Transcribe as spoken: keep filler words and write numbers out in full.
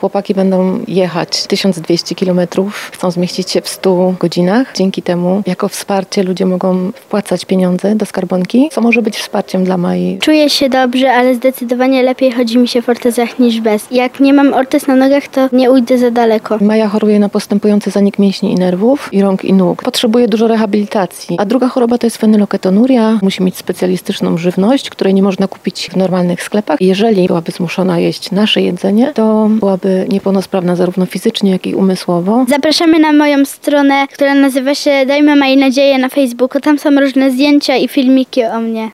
chłopaki będą jechać tysiąc dwieście kilometrów, chcą zmieścić się w stu godzinach. Dzięki temu jako wsparcie ludzie mogą wpłacać pieniądze do skarbonki, co może być wsparciem dla Mai. Czuję się dobrze, ale zdecydowanie lepiej chodzi mi się w ortezach niż bez. Jak nie mam ortez na nogach, to nie ujdę za daleko. Maja choruje na postępujący zanik mięśni i nerwów i rąk i nóg. Potrzebuje dużo rehabilitacji. A druga choroba to jest fenylketonuria. Musi mieć specjalistyczną żywność, której nie można kupić w normalnych sklepach. Jeżeli byłaby zmuszona jeść nasze jedzenie, to byłaby niepełnosprawna zarówno fizycznie, jak i umysłowo. Zapraszamy na moją stronę, która nazywa się Dajmy Mai Nadzieję na Facebooku. Tam są różne zdjęcia i filmiki o mnie.